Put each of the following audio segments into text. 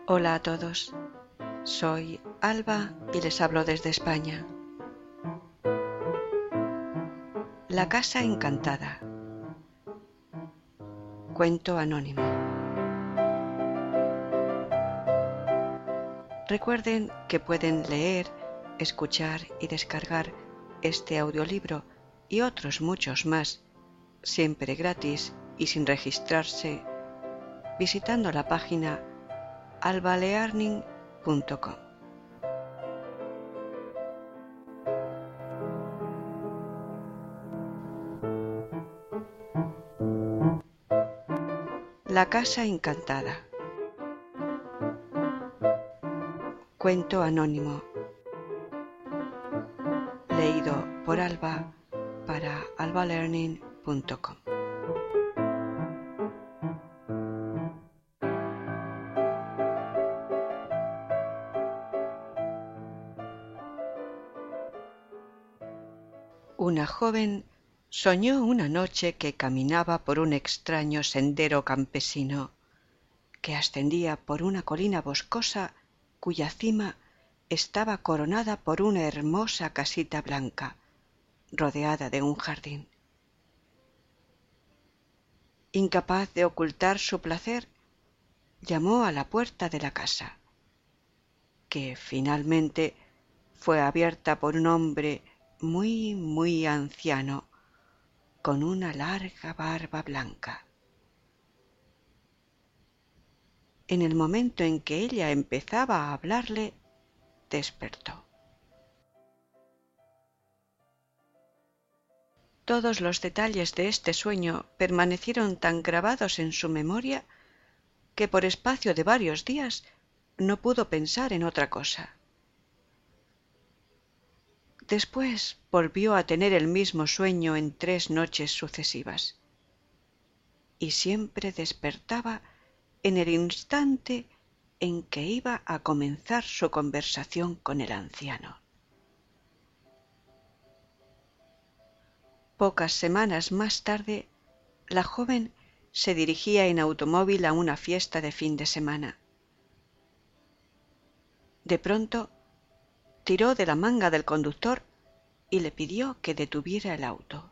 Hola a todos, soy Alba y les hablo desde España. La casa encantada. Cuento anónimo. Recuerden que pueden leer, escuchar y descargar este audiolibro y otros muchos más, siempre gratis y sin registrarse, visitando la página albalearning.com. La casa encantada. Cuento anónimo. Leído por Alba para albalearning.com. Una joven soñó una noche que caminaba por un extraño sendero campesino que ascendía por una colina boscosa cuya cima estaba coronada por una hermosa casita blanca, rodeada de un jardín. Incapaz de ocultar su placer, llamó a la puerta de la casa, que finalmente fue abierta por un hombre muy anciano, con una larga barba blanca. En el momento en que ella empezaba a hablarle, despertó. Todos los detalles de este sueño permanecieron tan grabados en su memoria que por espacio de varios días no pudo pensar en otra cosa. Después volvió a tener el mismo sueño en 3 noches sucesivas, y siempre despertaba en el instante en que iba a comenzar su conversación con el anciano. Pocas semanas más tarde, la joven se dirigía en automóvil a una fiesta de fin de semana. De pronto, tiró de la manga del conductor y le pidió que detuviera el auto.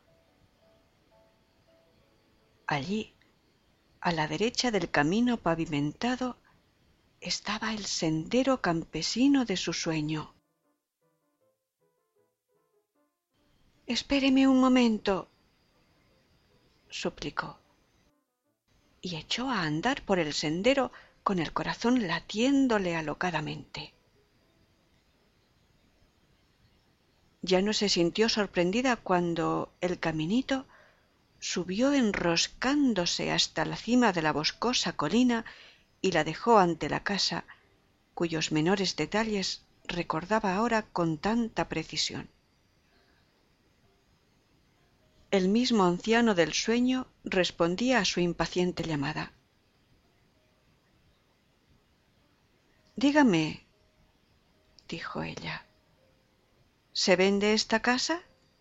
Allí, a la derecha del camino pavimentado, estaba el sendero campesino de su sueño. «Espéreme un momento», suplicó, y echó a andar por el sendero con el corazón latiéndole alocadamente. Ya no se sintió sorprendida cuando el caminito subió enroscándose hasta la cima de la boscosa colina y la dejó ante la casa, cuyos menores detalles recordaba ahora con tanta precisión. El mismo anciano del sueño respondía a su impaciente llamada. «Dígame», dijo ella, «¿se vende esta casa?»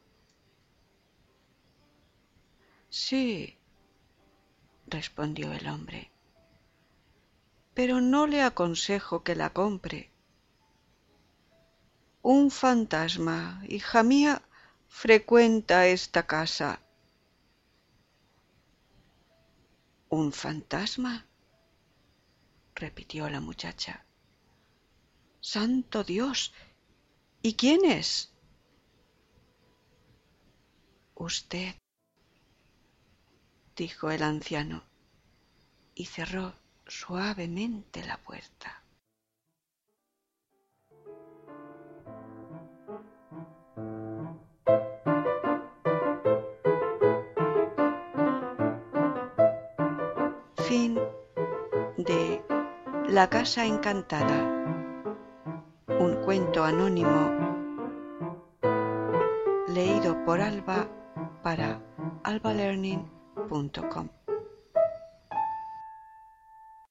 «Sí», respondió el hombre, «pero no le aconsejo que la compre. Un fantasma, hija mía, frecuenta esta casa». «¿Un fantasma?», repitió la muchacha. «¡Santo Dios! ¿Y quién es?» «Usted», dijo el anciano, y cerró suavemente la puerta. Fin de La casa encantada, un cuento anónimo leído por Alba para albalearning.com.